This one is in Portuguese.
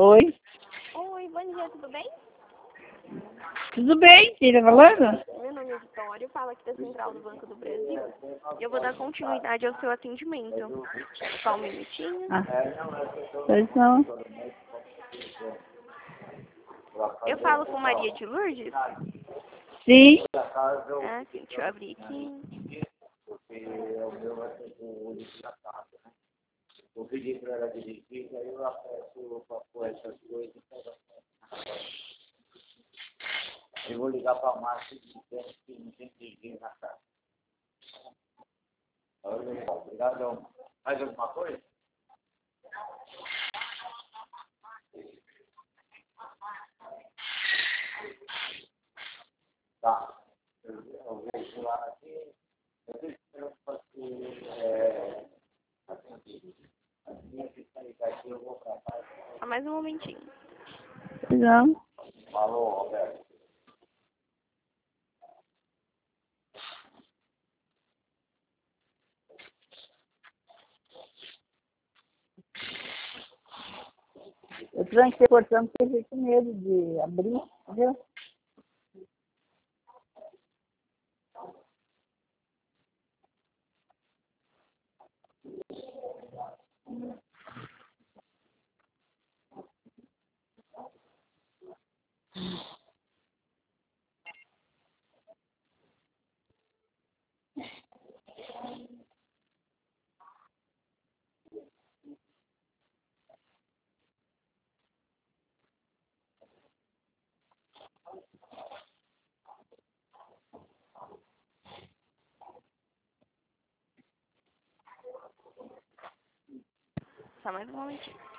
Oi, Oi, bom dia, tudo bem? tudo bem? Quem tá falando? Meu nome é Vitória, eu falo aqui da Central do Banco do Brasil. Eu vou dar continuidade ao seu atendimento. Só um minutinho. Ah, pois não. Eu falo com Maria de Lourdes? Sim, Ah, sim, deixa eu abrir aqui. Eu pedi para ela dirigir, aí eu acesso para essas coisas. Eu vou ligar para a Márcia dizendo que não tem dirigir na casa. Obrigado. Mais alguma coisa? Tá. Eu vejo lá aqui. Eu vejo que eu faço atendido. Assim que sair daqui, eu vou para casa. Só mais um momentinho. pois não. Falou, Roberto. Eu tranquei o portão porque eu fiquei com medo de abrir, entendeu? Só mais um momentinho.